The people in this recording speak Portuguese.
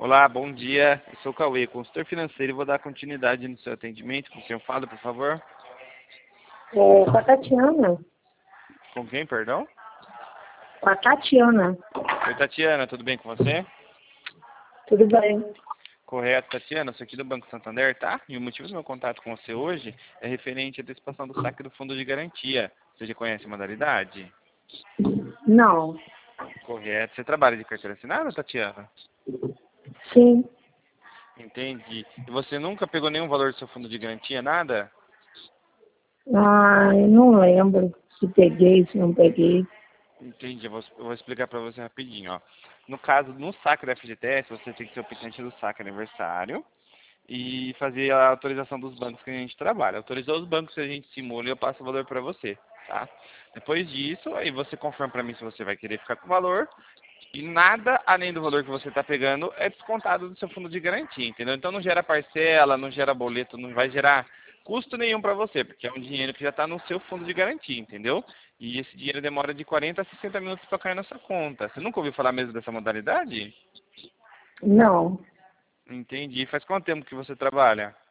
Olá, bom dia. Eu sou o Cauê, consultor financeiro, e vou dar continuidade no seu atendimento. Com o senhor fala, por favor. Com a Tatiana. Com quem, perdão? Com a Tatiana. Oi, Tatiana, tudo bem com você? Tudo bem? Correto, Tatiana, sou aqui do Banco Santander, tá? E o motivo do meu contato com você hoje é referente à antecipação do saque do fundo de garantia. Você já conhece a modalidade? Não. Correto. Você trabalha de carteira assinada, Tatiana? Sim. Entendi. E você nunca pegou nenhum valor do seu fundo de garantia, nada? Eu não lembro se peguei, se não peguei. Entendi, eu vou explicar para você rapidinho, ó. No caso, no saque da FGTS, você tem que ser o petente do saque aniversário e fazer a autorização dos bancos que a gente trabalha. Autorizou os bancos que a gente simula e eu passo o valor para você, tá? Depois disso, aí você confirma para mim se você vai querer ficar com o valor e nada além do valor que você está pegando é descontado do seu fundo de garantia, entendeu? Então não gera parcela, não gera boleto, não vai gerar custo nenhum para você, porque é um dinheiro que já está no seu fundo de garantia, entendeu? E esse dinheiro demora de 40 a 60 minutos para cair na sua conta. Você nunca ouviu falar mesmo dessa modalidade? Não. Entendi. Faz quanto tempo que você trabalha?